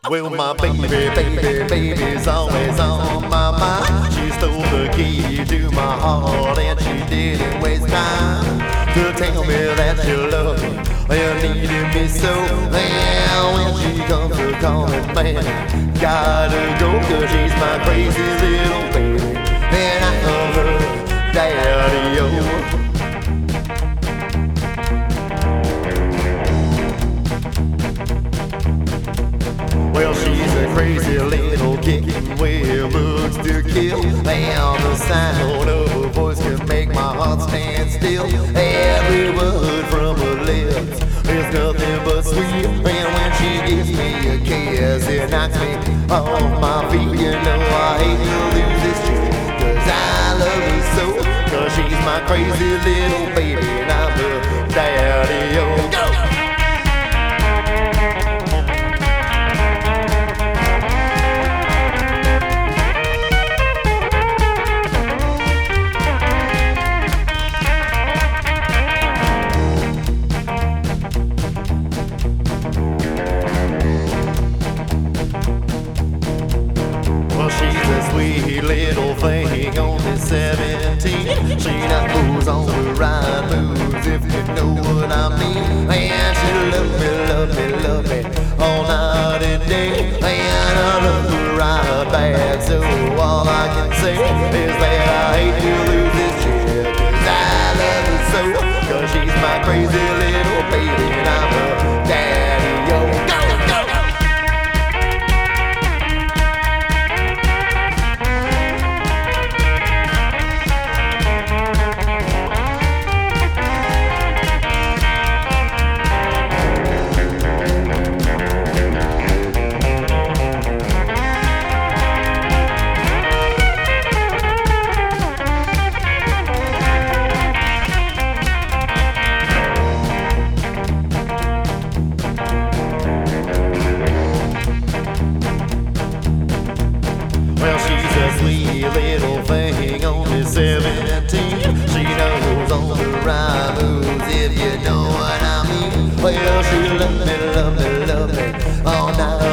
Well, my baby's always on my mind. She stole the key to my heart and she didn't waste time to tell me that you love me and needed me so. And when she comes to calling, man, gotta go 'cause she's my crazy little baby and I love her daddy-o. Well, she's a crazy little kitten with looks to kill. And the sound of her voice can make my heart stand still. Every word from her lips is nothing but sweet. And when she gives me a kiss, it knocks me off my feet. You know I hate to lose this chick 'cause I love her so. 'Cause she's my crazy little baby and I'm her daddy-o. Go! She's a sweet little thing, only 17. She knows all the right moves, if you know what I mean. And she love me all night and day. And I love her right back, so all I can say is that I hate to lose this chick 'cause I love her so. 'Cause she's my crazy little baby and I'm her daddy-o. Go! Well, she's a sweet little thing, only 17. She knows all the right moves, if you know what I mean. Well, she love me all night